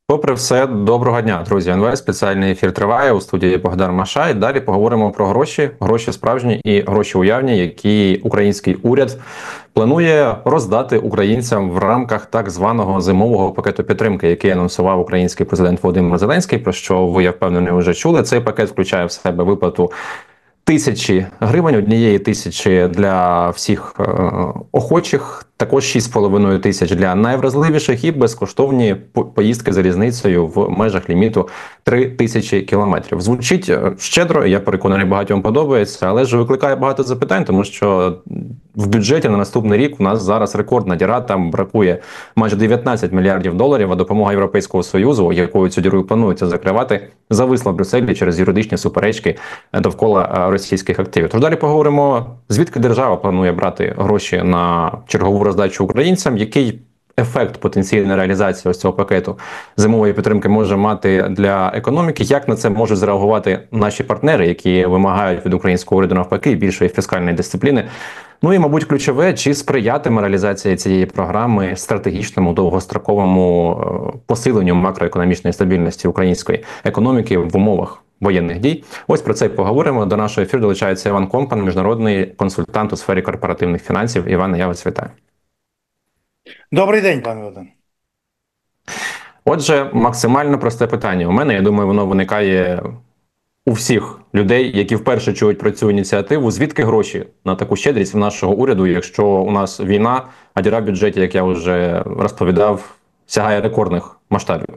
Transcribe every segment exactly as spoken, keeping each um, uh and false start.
Попри все, доброго дня, друзі. ен ве спеціальний ефір триває у студії Богдан Машай. Далі поговоримо про гроші, гроші справжні і гроші уявні, які український уряд планує роздати українцям в рамках так званого зимового пакету підтримки, який анонсував український президент Володимир Зеленський. Про що ви, я впевнений, вже чули. Цей пакет включає в себе виплату тисячі гривень, однієї тисячі для всіх е, охочих, також шість з половиною тисяч для найвразливіших і безкоштовні поїздки залізницею в межах ліміту три тисячі кілометрів. Звучить щедро, я переконаний, багатьом подобається, але ж викликає багато запитань, тому що в бюджеті на наступний рік у нас зараз рекордна діра, там бракує майже дев'ятнадцять мільярдів доларів, а допомога Європейського Союзу, якою цю діру планується закривати, зависла в Брюсселі через юридичні суперечки довкола російських активів. Тож далі поговоримо, звідки держава планує брати гроші на чергову роздачу українцям, який ефект потенційної реалізації ось цього пакету зимової підтримки може мати для економіки, як на це можуть зреагувати наші партнери, які вимагають від українського уряду навпаки більшої фіскальної дисципліни. Ну і, мабуть, ключове, чи сприятиме реалізації цієї програми стратегічному, довгостроковому посиленню макроекономічної стабільності української економіки в умовах воєнних дій. Ось про це й поговоримо. До нашого ефіру долучається Іван Компан, міжнародний консультант у сфері корпоративних фінансів. Іване, я вас вітаю. Добрий день, пане Богдан. Отже, максимально просте питання у мене. Я думаю, воно виникає у всіх людей, які вперше чують про цю ініціативу. Звідки гроші на таку щедрість в нашого уряду, якщо у нас війна, а діра в бюджеті, як я вже розповідав, сягає рекордних масштабів?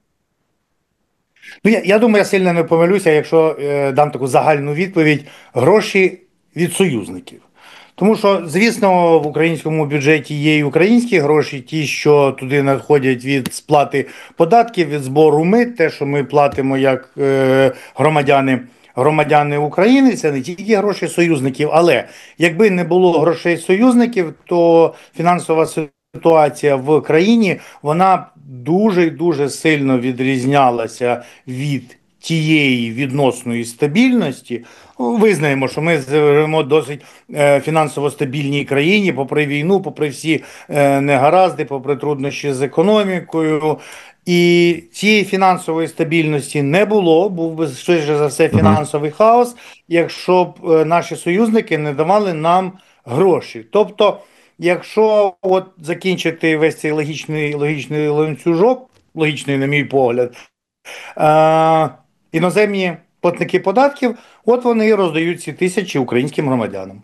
Ну, я, я думаю, я сильно не помилюся, якщо е, дам таку загальну відповідь. Гроші від союзників. Тому що, звісно, в українському бюджеті є і українські гроші, ті, що туди надходять від сплати податків, від збору мит, те, що ми платимо як е, громадяни, громадяни України, це не тільки гроші союзників, але якби не було грошей союзників, то фінансова ситуація в країні, вона дуже і дуже сильно відрізнялася від тієї відносної стабільності. Визнаємо, що ми живемо в досить фінансово стабільній країні, попри війну, попри всі негаразди, попри труднощі з економікою. І цієї фінансової стабільності не було, був би швидше за все фінансовий хаос, якщо б наші союзники не давали нам гроші. Тобто, якщо от закінчити весь цей логічний, логічний ланцюжок, логічний, на мій погляд, е- іноземні платники податків, от вони і роздають ці тисячі українським громадянам.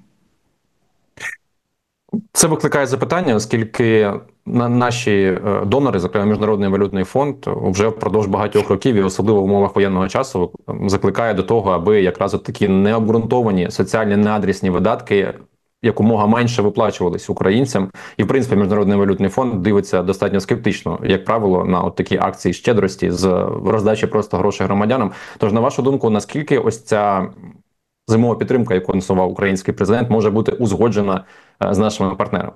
Це викликає запитання, оскільки наші донори, зокрема Міжнародний валютний фонд, вже впродовж багатьох років, і особливо в умовах воєнного часу, закликає до того, аби якраз от такі необґрунтовані соціальні неадресні видатки якомога менше виплачувались українцям. І, в принципі, Міжнародний валютний фонд дивиться достатньо скептично, як правило, на от такі акції щедрості з роздачі просто грошей громадянам. Тож, на вашу думку, наскільки ось ця зимова підтримка, яку анонсував український президент, може бути узгоджена з нашими партнерами?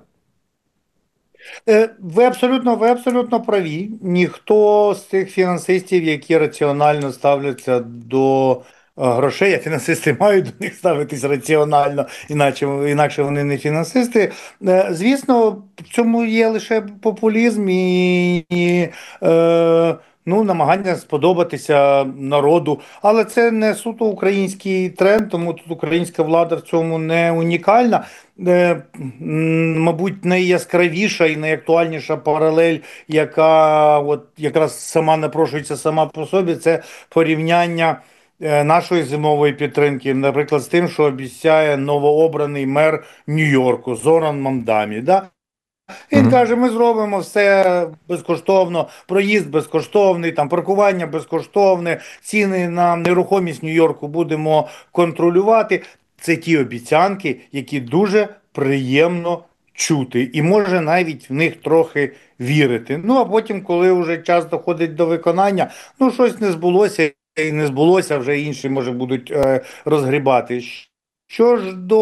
Ви абсолютно, ви абсолютно праві. Ніхто з цих фінансистів, які раціонально ставляться до грошей, а фінансисти мають до них ставитись раціонально, іначе, інакше вони не фінансисти. Звісно, в цьому є лише популізм і, і е, ну, намагання сподобатися народу. Але це не суто український тренд, тому тут українська влада в цьому не унікальна. Е, мабуть, найяскравіша і найактуальніша паралель, яка от якраз сама напрошується сама по собі, це порівняння нашої зимової підтримки, наприклад, з тим, що обіцяє новообраний мер Нью-Йорку Зоран Мамдамі. Да? Він mm-hmm. каже, ми зробимо все безкоштовно, проїзд безкоштовний, там паркування безкоштовне, ціни на нерухомість Нью-Йорку будемо контролювати. Це ті обіцянки, які дуже приємно чути. І може навіть в них трохи вірити. Ну, а потім, коли вже час доходить до виконання, ну, щось не збулося, і не збулося, вже інші, може, будуть е, розгрібати. Що ж до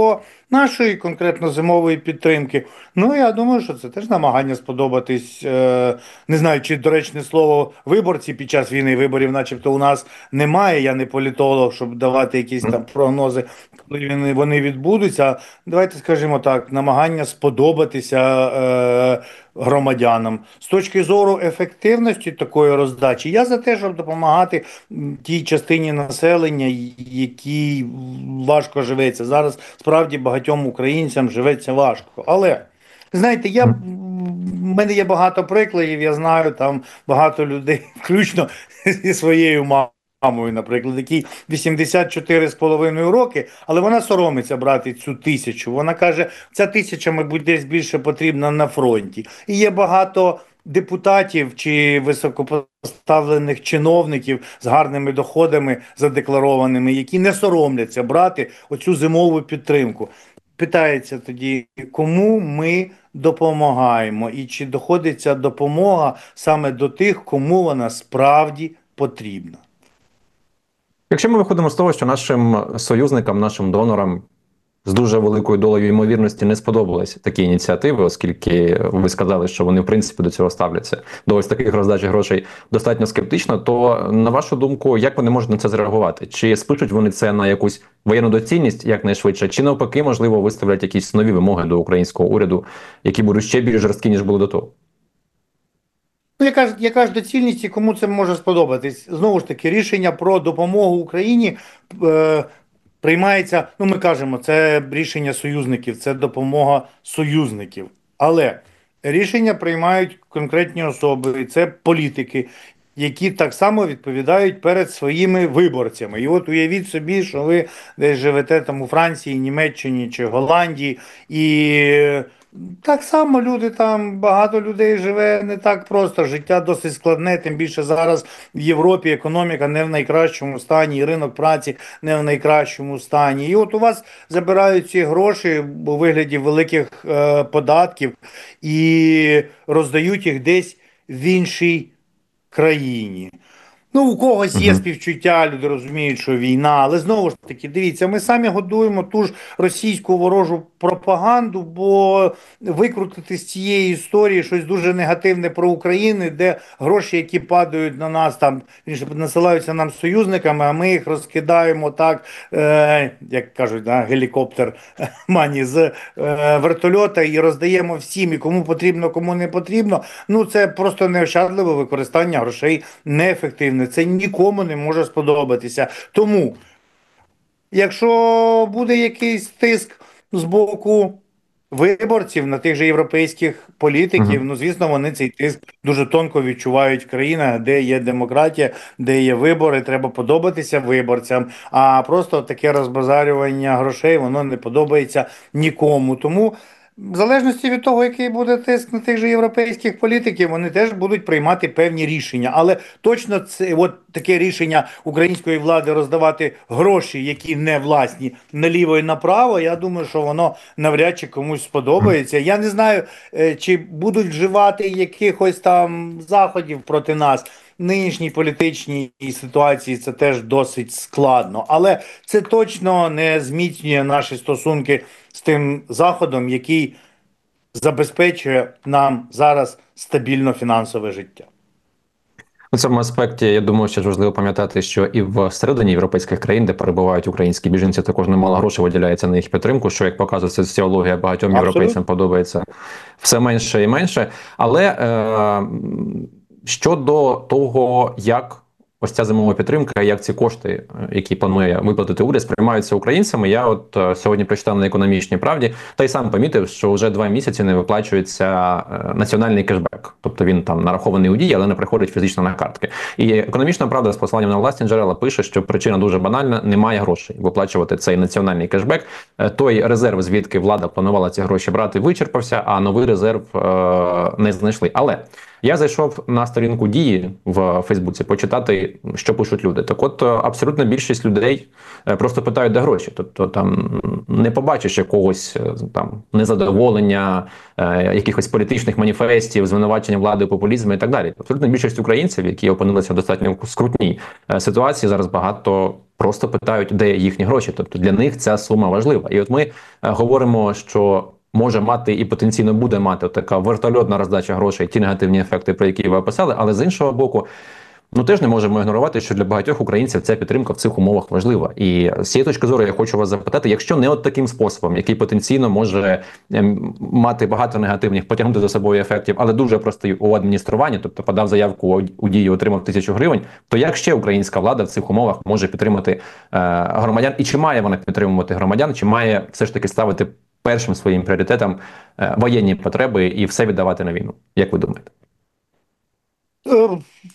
нашої конкретно зимової підтримки. Ну, я думаю, що це теж намагання сподобатись, е, не знаю, чи доречне слово виборці під час війни виборів, начебто у нас немає. Я не політолог, щоб давати якісь там прогнози, коли вони, вони відбудуться. Давайте скажімо так, намагання сподобатися е, громадянам. З точки зору ефективності такої роздачі, я за те, щоб допомагати м, тій частині населення, якій важко живеться. Зараз справді багатьом українцям живеться важко. Але знаєте, я в мене є багато прикладів, я знаю там багато людей, включно зі своєю мамою, наприклад, якій вісімдесят чотири з половиною роки, але вона соромиться брати цю тисячу. Вона каже, ця тисяча, мабуть, десь більше потрібна на фронті. І є багато депутатів чи високопоставлених чиновників з гарними доходами задекларованими, які не соромляться брати оцю зимову підтримку. Питається тоді, кому ми допомагаємо і чи доходить ця допомога саме до тих, кому вона справді потрібна. Якщо ми виходимо з того, що нашим союзникам, нашим донорам з дуже великою долею ймовірності не сподобалися такі ініціативи, оскільки ви сказали, що вони в принципі до цього ставляться, до ось таких роздачі грошей достатньо скептично, то на вашу думку, як вони можуть на це зреагувати? Чи спишуть вони це на якусь воєнну доцільність якнайшвидше, чи навпаки, можливо, виставлять якісь нові вимоги до українського уряду, які будуть ще більш жорсткі, ніж були до того? Ну, яка ж, яка ж доцільність і кому це може сподобатись? Знову ж таки, рішення про допомогу Україні е, приймається, ну ми кажемо, це рішення союзників, це допомога союзників. Але рішення приймають конкретні особи, це політики, які так само відповідають перед своїми виборцями. І от уявіть собі, що ви десь живете там у Франції, Німеччині чи Голландії, і так само люди там, багато людей живе не так просто. Життя досить складне, тим більше зараз в Європі економіка не в найкращому стані, і ринок праці не в найкращому стані. І от у вас забирають ці гроші у вигляді великих е, податків і роздають їх десь в іншій країні. Ну, у когось є Угу. співчуття, люди розуміють, що війна, але знову ж таки, дивіться, ми самі годуємо ту ж російську ворожу пропаганду, бо викрутити з цієї історії щось дуже негативне про Україну, де гроші, які падають на нас, там насилаються нам союзниками, а ми їх розкидаємо так, е, як кажуть, да, гелікоптер мані з е, вертольота і роздаємо всім, і кому потрібно, кому не потрібно. Ну, це просто неощадливе використання грошей, неефективне. Це нікому не може сподобатися. Тому, якщо буде якийсь тиск з боку виборців на тих же європейських політиків, ну, звісно, вони цей тиск дуже тонко відчувають в країнах, де є демократія, де є вибори, треба подобатися виборцям, а просто таке розбазарювання грошей, воно не подобається нікому. Тому в залежності від того, який буде тиск на тих же європейських політиків, вони теж будуть приймати певні рішення. Але точно це от таке рішення української влади роздавати гроші, які не власні, наліво і направо, я думаю, що воно навряд чи комусь сподобається. Я не знаю, е, чи будуть вживати якихось там заходів проти нас. В нинішній політичній ситуації це теж досить складно. Але це точно не зміцнює наші стосунки з тим заходом, який забезпечує нам зараз стабільно фінансове життя. У цьому аспекті, я думаю, що важливо пам'ятати, що і всередині європейських країн, де перебувають українські біженці, також немало грошей виділяється на їх підтримку, що, як показує соціологія, багатьом Абсолютно. європейцям подобається все менше і менше. Але е, щодо того, як ось ця зимова підтримка, як ці кошти, які планує виплатити уряд, сприймаються українцями, я от е, сьогодні прочитав на «Економічній правді», та й сам помітив, що вже два місяці не виплачується е, національний кешбек. Тобто він там нарахований у дії, але не приходить фізично на картки. І «Економічна правда» з посиланням на власні джерела пише, що причина дуже банальна – немає грошей виплачувати цей національний кешбек. Е, той резерв, звідки влада планувала ці гроші брати, вичерпався, а новий резерв е, не знайшли. Але я зайшов на сторінку «Дії» в Фейсбуці почитати, що пишуть люди. Так от, абсолютна більшість людей просто питають, де гроші. Тобто там не побачиш якогось там незадоволення, якихось політичних маніфестів, звинувачення влади, популізму і так далі. Абсолютна більшість українців, які опинилися в достатньо скрутній ситуації, зараз багато просто питають, де їхні гроші. Тобто для них ця сума важлива. І от ми е, говоримо, що може мати і потенційно буде мати така вертольотна роздача грошей, ті негативні ефекти, про які ви описали, але з іншого боку. Ну, теж не можемо ігнорувати, що для багатьох українців ця підтримка в цих умовах важлива. І з цієї точки зору я хочу вас запитати, якщо не от таким способом, який потенційно може ем, мати багато негативних, потягнути за собою ефектів, але дуже простий у адмініструванні, тобто подав заявку у, у дію, отримав тисячу гривень, то як ще українська влада в цих умовах може підтримати е, громадян? І чи має вона підтримувати громадян, чи має все ж таки ставити першим своїм пріоритетом е, воєнні потреби і все віддавати на війну? Як ви думаєте? Е,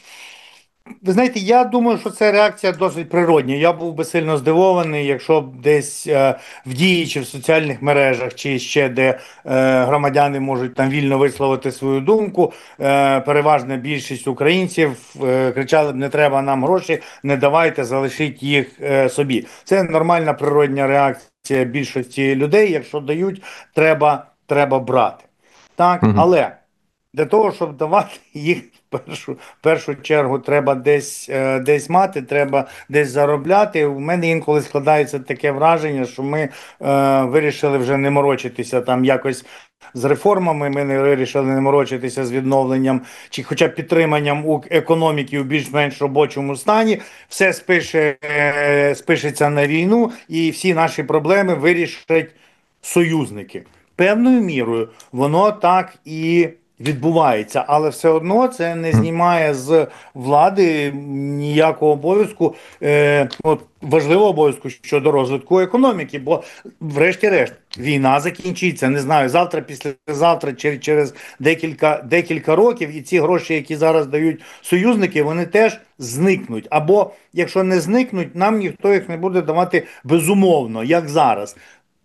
Ви знаєте, я думаю, що це реакція досить природня. Я був би сильно здивований, якщо б десь е, в дії чи в соціальних мережах, чи ще де е, громадяни можуть там вільно висловити свою думку. Е, переважна більшість українців е, кричали б: не треба нам гроші, не давайте, залишіть їх е, собі. Це нормальна природня реакція більшості людей. Якщо дають, треба, треба брати. Так, Угу. але для того, щоб давати їх в першу, в першу чергу, треба десь, е, десь мати, треба десь заробляти. У мене інколи складається таке враження, що ми е, вирішили вже не морочитися там якось з реформами. Ми не вирішили не морочитися з відновленням чи хоча б підтриманням у економіки у більш-менш робочому стані. Все спише, е, спишеться на війну, і всі наші проблеми вирішать союзники. Певною мірою воно так і відбувається, але все одно це не знімає з влади ніякого обов'язку, е, от, важливого обов'язку щодо розвитку економіки, бо врешті-решт війна закінчиться, не знаю, завтра, післязавтра, чи через декілька, декілька років, і ці гроші, які зараз дають союзники, вони теж зникнуть. Або, якщо не зникнуть, нам ніхто їх не буде давати безумовно, як зараз.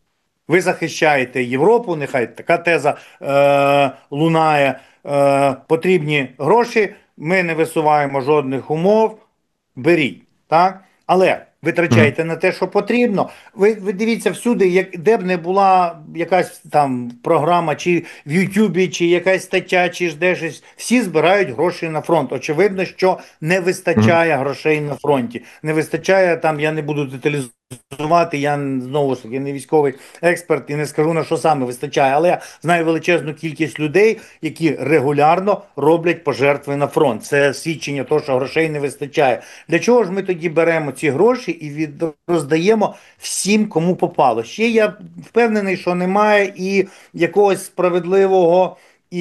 Ви захищаєте Європу, нехай така теза е, лунає. Е, потрібні гроші, ми не висуваємо жодних умов, беріть. Так? Але витрачайте на те, що потрібно. Ви, ви дивіться всюди, як, де б не була якась там програма, чи в Ютубі, чи якась стаття, чи ж де щось, всі збирають гроші на фронт. Очевидно, що не вистачає грошей на фронті. Не вистачає там, я не буду деталізувати. Я знову ж таки не військовий експерт і не скажу, на що саме вистачає, але я знаю величезну кількість людей, які регулярно роблять пожертви на фронт. Це свідчення того, що грошей не вистачає. Для чого ж ми тоді беремо ці гроші і від... роздаємо всім, кому попало? Ще я впевнений, що немає і якогось справедливого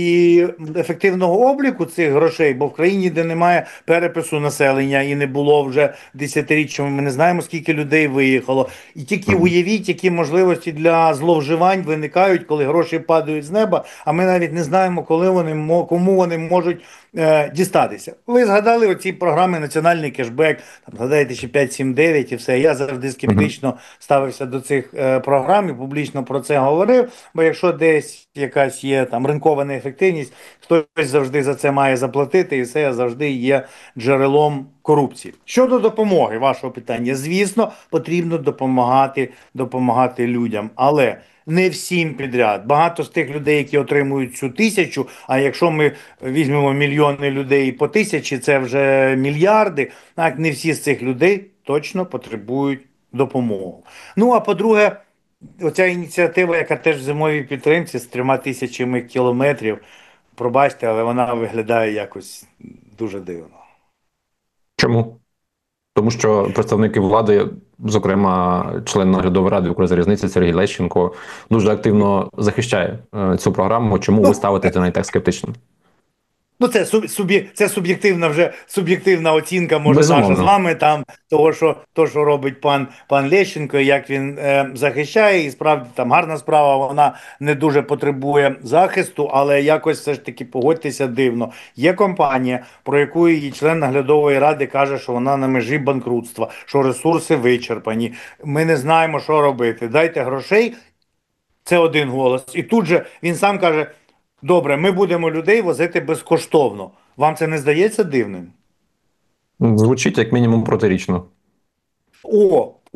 і ефективного обліку цих грошей, бо в країні, де немає перепису населення і не було вже десятиріччями, ми не знаємо, скільки людей виїхало. І тільки уявіть, які можливості для зловживань виникають, коли гроші падають з неба, а ми навіть не знаємо, коли вони, кому вони можуть е, дістатися. Ви згадали оці програми «Національний кешбек», там, згадаєте, ще п'ять сім дев'ять і все. Я завжди скептично ставився до цих е, програм і публічно про це говорив, бо якщо десь якась є там ринкова неефективність, хтось завжди за це має заплатити, і це завжди є джерелом корупції. Щодо допомоги, вашого питання, звісно, потрібно допомагати, допомагати людям, але не всім підряд. Багато з тих людей, які отримують цю тисячу, а якщо ми візьмемо мільйони людей по тисячі, це вже мільярди, так, не всі з цих людей точно потребують допомогу. Ну, а по-друге, оця ініціатива, яка теж в зимовій підтримці з трьома тисячами кілометрів, пробачте, але вона виглядає якось дуже дивно. Чому? Тому що представники влади, зокрема член наглядової ради «Укрзалізниці» Сергій Лещенко, дуже активно захищає е, цю програму. Чому ви Ну, ставитесь на неї так скептично? Ну, це суб'є, це суб'єктивна вже суб'єктивна оцінка, може, наша з Безумовно. вами там того, що то, що робить пан пан Лещенко, як він е, захищає, і справді там гарна справа, вона не дуже потребує захисту, але якось все ж таки погодьтеся дивно. Є компанія, про яку її член наглядової ради каже, що вона на межі банкрутства, що ресурси вичерпані. Ми не знаємо, що робити. Дайте грошей. Це один голос. І тут же він сам каже: добре, ми будемо людей возити безкоштовно. Вам це не здається дивним? Звучить як мінімум протирічно. О,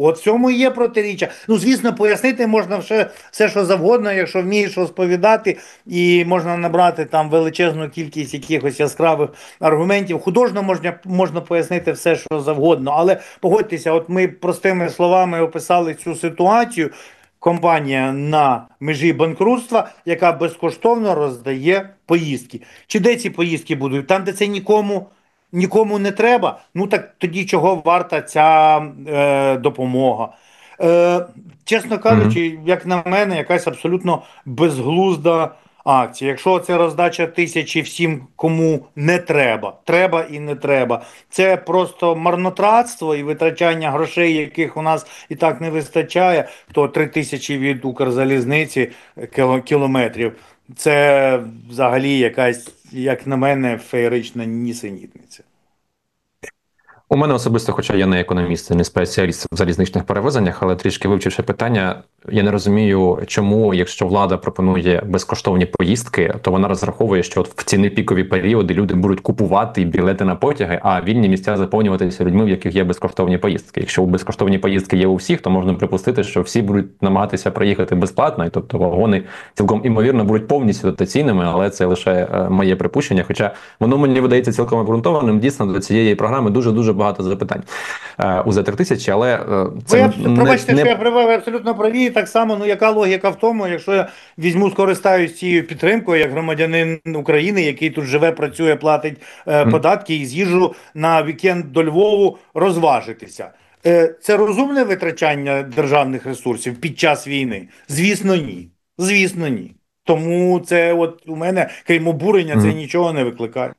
От в цьому і є протиріччя. Ну, звісно, пояснити можна все, все, що завгодно, якщо вмієш розповідати, і можна набрати там величезну кількість якихось яскравих аргументів. Художньо можна, можна пояснити все, що завгодно. Але погодьтеся, от ми простими словами описали цю ситуацію. Компанія на межі банкрутства, яка безкоштовно роздає поїздки. Чи де ці поїздки будуть? Там, де це нікому нікому не треба, ну так тоді чого варта ця е, допомога? Е, Чесно Мгм. кажучи, як на мене, якась абсолютно безглузда акція. Якщо це роздача тисячі всім, кому не треба, треба і не треба, це просто марнотратство і витрачання грошей, яких у нас і так не вистачає, то три тисячі від Укрзалізниці кіло- кілометрів. Це взагалі якась, як на мене, феєрична нісенітниця. У мене особисто, хоча я не економіст, і не спеціаліст в залізничних перевезеннях, але трішки вивчивши питання, я не розумію, чому, якщо влада пропонує безкоштовні поїздки, то вона розраховує, що от в ці непікові періоди люди будуть купувати білети на потяги, а вільні місця заповнюватися людьми, в яких є безкоштовні поїздки. Якщо безкоштовні поїздки є у всіх, то можна припустити, що всі будуть намагатися проїхати безплатно, і тобто вагони цілком імовірно будуть повністю дотаційними, але це лише е, моє припущення. Хоча воно мені видається цілком обґрунтованим. Дійсно, до цієї програми дуже дуже багато запитань е, у зет три тисячі, але е, Ви це абс- не, пробачте, що не я правий, ви абсолютно праві. Так само, ну яка логіка в тому, якщо я візьму, скористаюсь цією підтримкою як громадянин України, який тут живе, працює, платить е, податки і з'їжджу на вікенд до Львову розважитися. Е, це розумне витрачання державних ресурсів під час війни? Звісно, ні. Звісно, ні. Тому це, от у мене, крім обурення, це Мгм. нічого не викликає.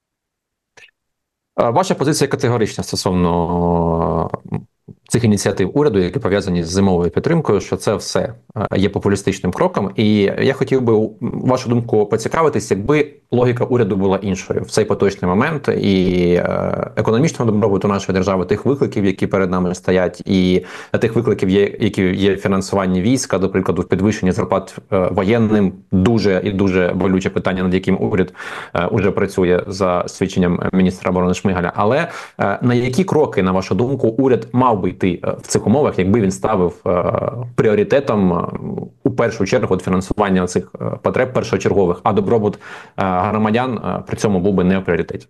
Е, Ваша позиція категорична стосовно е, цих ініціатив уряду, які пов'язані з зимовою підтримкою, що це все е, є популістичним кроком. І я хотів би у- вашу думку поцікавитись, якби логіка уряду була іншою в цей поточний момент, і е, економічного добробуту нашої держави, тих викликів, які перед нами стоять, і тих викликів, є, які є фінансування війська, до прикладу, підвищення зарплат е, воєнним, дуже і дуже болюче питання, над яким уряд е, уже працює за свідченням міністра оборони Шмигаля. Але е, на які кроки, на вашу думку, уряд мав би йти е, в цих умовах, якби він ставив е, пріоритетом е, у першу чергу от фінансування цих е, потреб першочергових, а добробут е, громадян е, при цьому був би не в пріоритеті?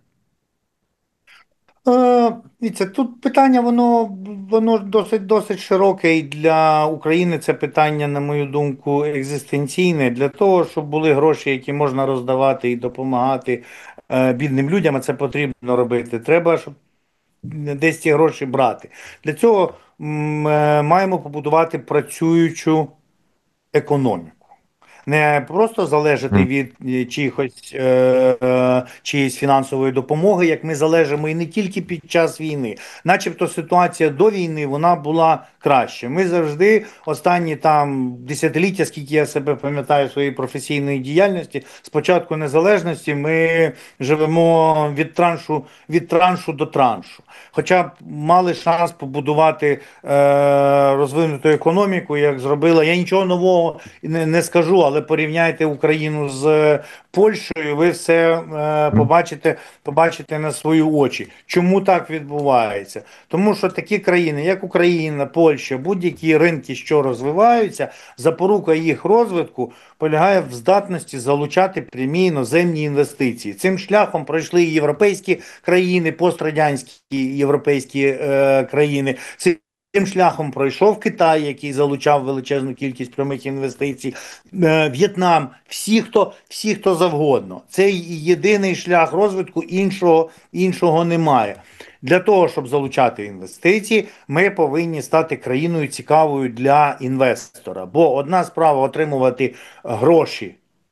Е, Дивіться, тут питання, воно воно досить досить широке, і для України це питання, на мою думку, екзистенційне. Для того, щоб були гроші, які можна роздавати і допомагати е, бідним людям, а це потрібно робити. Треба, щоб десь ці гроші брати. Для цього м, е, маємо побудувати працюючу економіку. Не просто залежати Мгм. від е, чиїхось е, е, чиїсь фінансової допомоги, як ми залежимо і не тільки під час війни. Начебто ситуація до війни вона була краще. Ми завжди останні там десятиліття, скільки я себе пам'ятаю своєї професійної діяльності, з початку незалежності ми живемо від траншу від траншу до траншу. Хоча б мали шанс побудувати е, розвинуту економіку, як зробила. Я нічого нового не, не скажу, але порівняйте Україну з Польщею, ви все е, Мгм. побачите, побачите на свої очі. Чому так відбувається? Тому що такі країни, як Україна, Польща, будь-які ринки, що розвиваються, запорука їх розвитку полягає в здатності залучати прямі іноземні інвестиції. Цим шляхом пройшли і європейські країни, пострадянські європейські е, країни. Цим шляхом пройшов Китай, який залучав величезну кількість прямих інвестицій, е, В'єтнам, всі хто, всі, хто завгодно. Це єдиний шлях розвитку, іншого, іншого немає. Для того, щоб залучати інвестиції, ми повинні стати країною цікавою для інвестора. Бо одна справа отримувати гроші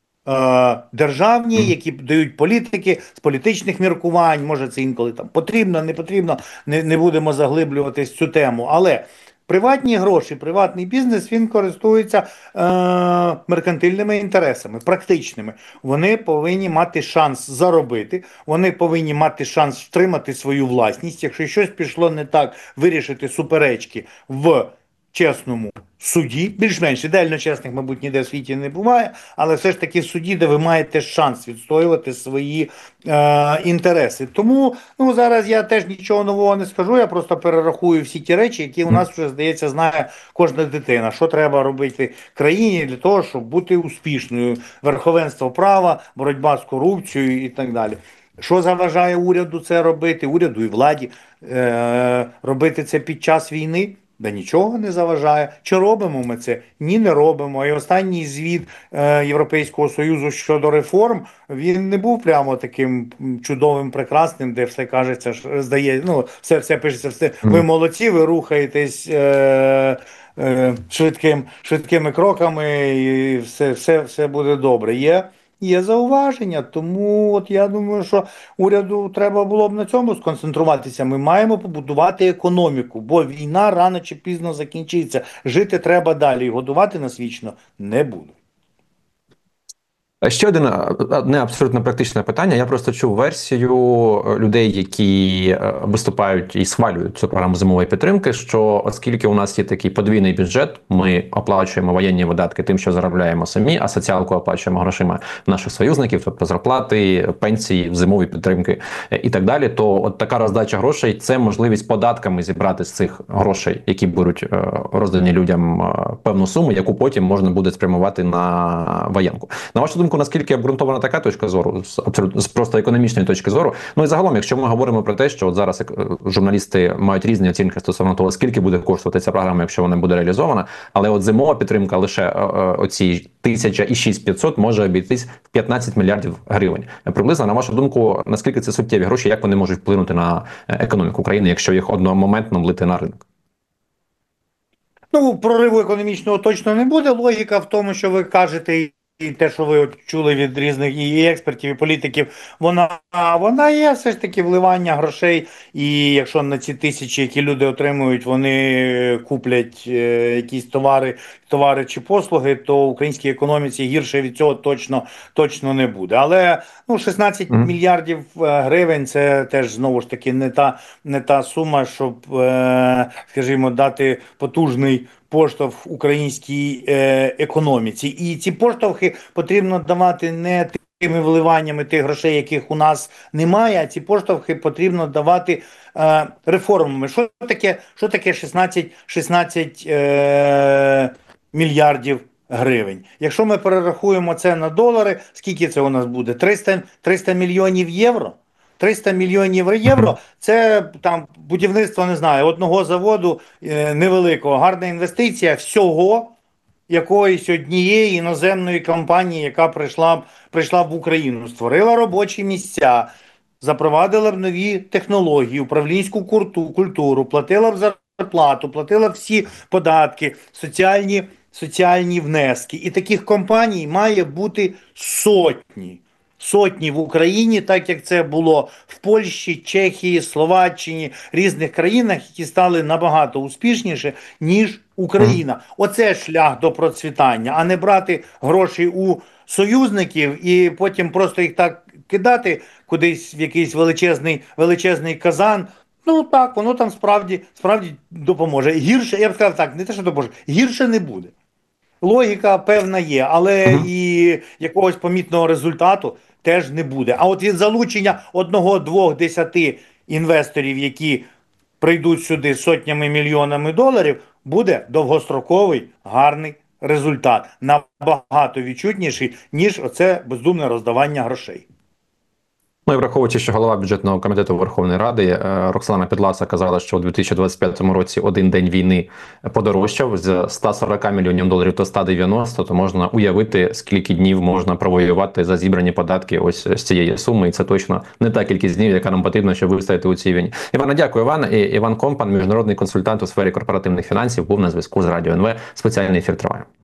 е, державні, Мгм. які дають політики з політичних міркувань. Може, це інколи там потрібно, не потрібно, не, не будемо заглиблюватись в цю тему. Але приватні гроші, приватний бізнес він користується е, меркантильними інтересами, практичними. Вони повинні мати шанс заробити, вони повинні мати шанс втримати свою власність. Якщо щось пішло не так, вирішити суперечки в чесному суді, більш-менш ідеально чесних, мабуть, ніде в світі не буває, але все ж таки в суді, де ви маєте шанс відстоювати свої е, інтереси. Тому ну, зараз я теж нічого нового не скажу, я просто перерахую всі ті речі, які у нас вже, здається, знає кожна дитина. Що треба робити країні для того, щоб бути успішною. Верховенство права, боротьба з корупцією і так далі. Що заважає уряду це робити, уряду і владі е, робити це під час війни? Да нічого не заважає. Чи робимо ми це? Ні, не робимо. І останній звіт е, Європейського Союзу щодо реформ, він не був прямо таким чудовим, прекрасним, де все кажеться, здає, ну, все, все пишеться, все, ви молодці, ви рухаєтесь е, е, швидким, швидкими кроками, і все, все, все буде добре. Є Є зауваження, тому от я думаю, що уряду треба було б на цьому сконцентруватися. Ми маємо побудувати економіку, бо війна рано чи пізно закінчиться. Жити треба далі і годувати нас вічно не будуть. Ще один одне абсолютно практичне питання. Я просто чув версію людей, які виступають і схвалюють цю програму зимової підтримки, що оскільки у нас є такий подвійний бюджет, ми оплачуємо воєнні видатки тим, що заробляємо самі, а соціалку оплачуємо грошима наших союзників, тобто зарплати, пенсії, зимові підтримки і так далі, то от така роздача грошей – це можливість податками зібрати з цих грошей, які будуть роздані людям, певну суму, яку потім можна буде спрямувати на воєнку. На вашу думку, наскільки обґрунтована така точка зору, з абсолютно з просто економічної точки зору? Ну і загалом, якщо ми говоримо про те, що от зараз журналісти мають різні оцінки стосовно того, скільки буде коштувати ця програма, якщо вона буде реалізована, але от зимова підтримка лише оці тисяча і шість п'ятсот може обійтись в п'ятнадцять мільярдів гривень. Приблизно, на вашу думку, наскільки це суттєві гроші, як вони можуть вплинути на економіку країни, якщо їх одномоментно влити на ринок? Ну, прориву економічного точно не буде. Логіка в тому, що ви кажете, і те, що ви от чули від різних і експертів, і політиків, вона, вона є все ж таки вливання грошей. І якщо на ці тисячі, які люди отримують, вони куплять е, якісь товари, товари чи послуги, то українській економіці гірше від цього точно, точно не буде. Але ну, шістнадцять mm. мільярдів гривень – це теж, знову ж таки, не та, не та сума, щоб, е, скажімо, дати потужний поштовх українській е, економіці. І ці поштовхи потрібно давати не тими вливаннями тих грошей, яких у нас немає, а ці поштовхи потрібно давати е, реформами. Що таке, що таке шістнадцять, шістнадцять е, мільярдів гривень? Якщо ми перерахуємо це на долари, скільки це у нас буде? триста, триста мільйонів євро? триста мільйонів євро – це там будівництво, не знаю, одного заводу е, невеликого. Гарна інвестиція всього якоїсь однієї іноземної компанії, яка прийшла, прийшла в Україну, створила робочі місця, запровадила б нові технології, управлінську культуру, платила б зарплату, платила б всі податки, соціальні, соціальні внески. І таких компаній має бути сотні. Сотні в Україні, так як це було в Польщі, Чехії, Словаччині, різних країнах, які стали набагато успішніше, ніж Україна. Оце шлях до процвітання, а не брати гроші у союзників і потім просто їх так кидати кудись в якийсь величезний, величезний казан. Ну так, воно там справді, справді допоможе. Гірше, я б сказав так, не те, що допоможе, гірше не буде. Логіка певна є, але uh-huh. і якогось помітного результату теж не буде. А от від залучення одного, двох, десяти інвесторів, які прийдуть сюди сотнями мільйонами доларів, буде довгостроковий гарний результат. Набагато відчутніший, ніж оце бездумне роздавання грошей. Ну і враховуючи, що голова бюджетного комітету Верховної Ради Роксолана Підласа казала, що у дві тисячі двадцять п'ятому році один день війни подорожчав з ста сорока мільйонів доларів до ста дев'яноста, то можна уявити, скільки днів можна провоювати за зібрані податки ось з цієї суми. І це точно не та кількість днів, яка нам потрібна, щоб вистояти у цій війні. Івана, дякую, Іван. І Іван Компан, міжнародний консультант у сфері корпоративних фінансів, був на зв'язку з Радіо ен ве. Спеціальний ефір триває.